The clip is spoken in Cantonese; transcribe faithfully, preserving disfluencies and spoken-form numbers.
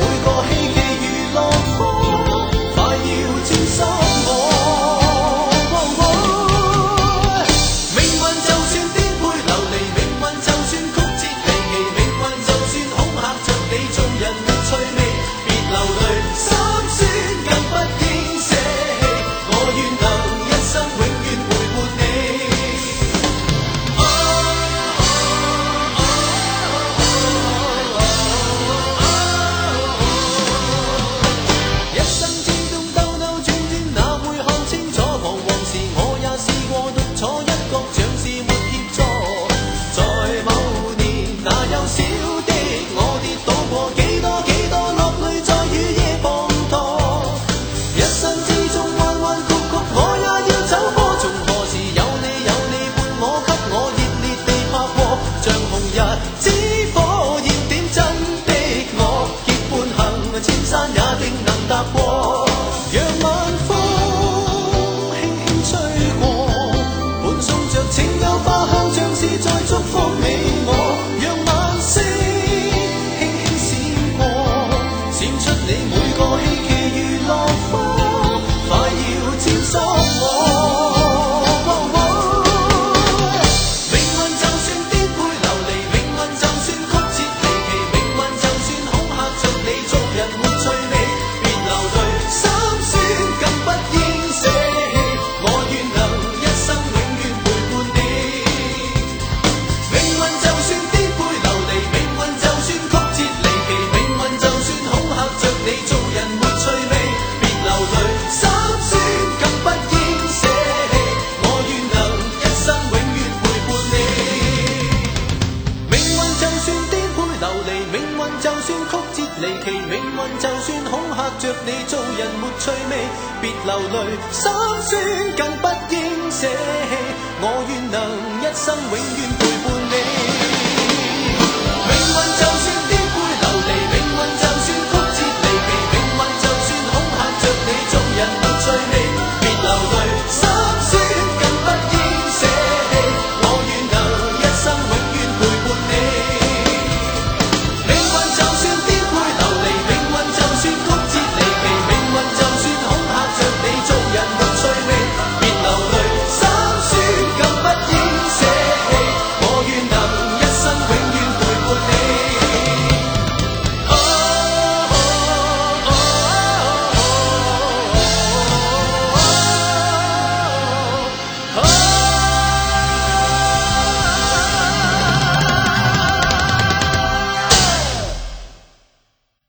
個希冀如落空，快要沾濕我。命運就算顛沛流離，命運就算曲折離奇，命運就算恐嚇着你，做人沒趣味，別流淚心酸，更不應捨棄。我願能一生永遠陪伴你。一生之中兜兜轉轉，哪會看清楚？彷徨時我也試過獨坐一角，像是沒協助。在某年那幼小的我跌倒過幾多幾多，落淚在雨夜滂沱。一生之中彎彎曲曲，我也要走過。從何時有你有你伴我，給我熱烈地拍過，像紅日之火焰點真的我，結伴行千山也定能踏過。讓晚風輕輕吹過，伴送着情有花香，像是在祝福你我。讓晚星輕輕閃過，閃出你每個希冀如落空，快要沾濕我。命運就算顛沛流離，命運就算曲折離奇，命運就算恐嚇着你，做人沒趣味，別流淚心酸，更不應捨棄。我願能一生永遠陪伴你。命運就算顛沛流離，命運就算曲折離奇，命運就算恐嚇着你，做人沒趣味，別流淚心酸，更不應捨棄。我願能一生永遠陪伴你。命運就算顛沛流離，命運就算曲折離奇，命運就算恐嚇着你，做人沒趣味，別流淚心酸，更不應捨棄。我願能一生永遠陪伴你。